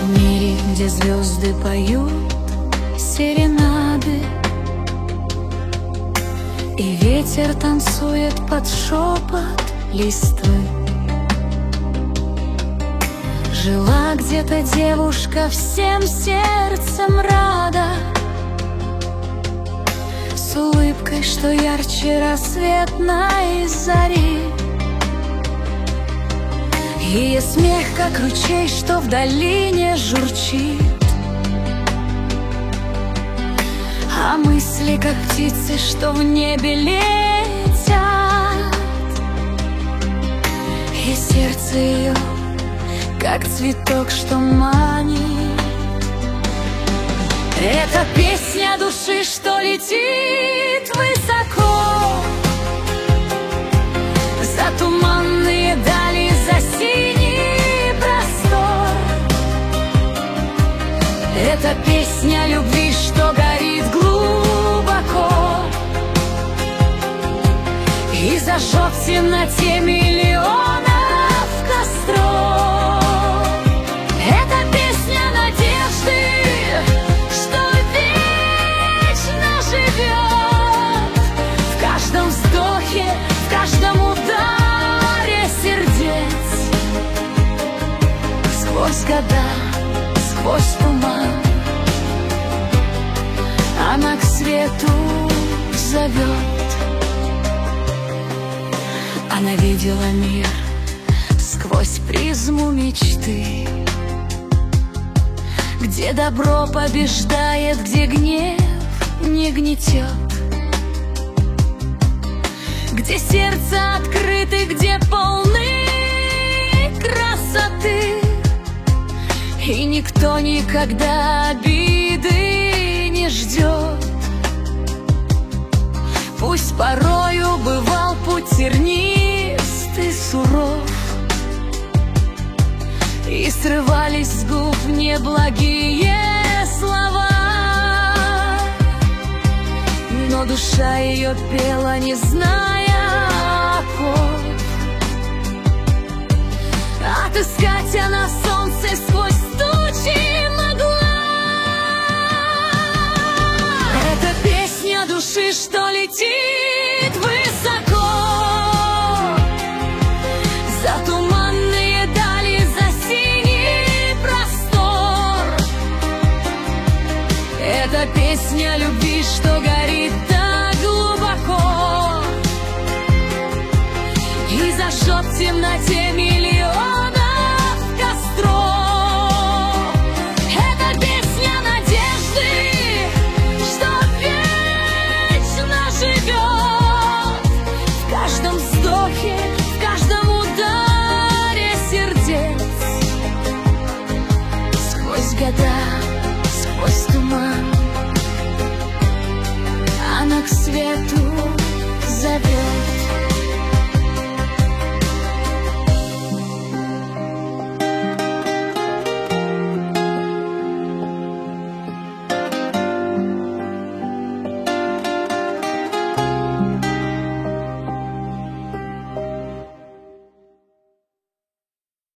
В мире, где звезды поют серенады, и ветер танцует под шепот листвы, жила где-то девушка всем сердцем рада, с улыбкой, что ярче рассветной зари. Ее смех, как ручей, что в долине журчит, а мысли, как птицы, что в небе летят, и сердце ее, как цветок, что манит. Это песня души, что летит высоко, за туманные дали, за синий простор. Это песня любви, что горит глубоко и зажжет в темноте миллионов костров. Это песня надежды, что вечно живет в каждом вздохе, в каждом ударе сердец. Сквозь года, сквозь туман она к свету зовет. Она видела мир сквозь призму мечты, где добро побеждает, где гнев не гнетет, где сердца открыты, где полны красоты, и никто никогда обиды не ждет. Пусть порою бывал путь тернист и суров, и срывались с губ неблагие слова, но душа ее пела, не зная оков. Отыскать она солнце сквозь тучи могла. Это песня души, что летит высоко, за туманные дали, за синий простор. Это песня любви, что горит так глубоко и зажжет в темноте миллион